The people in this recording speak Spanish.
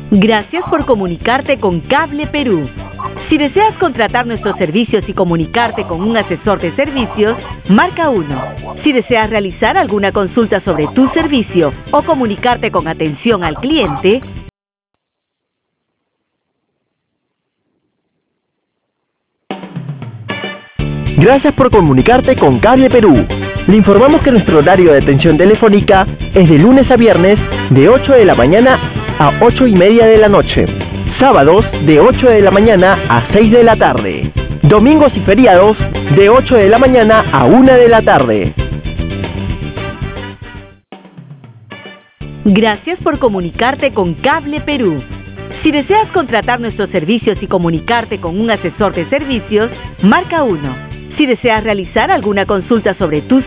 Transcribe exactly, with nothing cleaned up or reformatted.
Gracias por comunicarte con Cable Perú. Si deseas contratar nuestros servicios y comunicarte con un asesor de servicios, marca uno. Si deseas realizar alguna consulta sobre tu servicio o comunicarte con atención al cliente, Gracias por comunicarte con Cable Perú. Le informamos que nuestro horario de atención telefónica es de lunes a viernes de ocho de la mañana a ocho y media de la noche. Sábados de ocho de la mañana a seis de la tarde. Domingos y feriados de ocho de la mañana a una de la tarde. Gracias por comunicarte con Cable Perú. Si deseas contratar nuestros servicios y comunicarte con un asesor de servicios, marca uno. Si deseas realizar alguna consulta sobre tu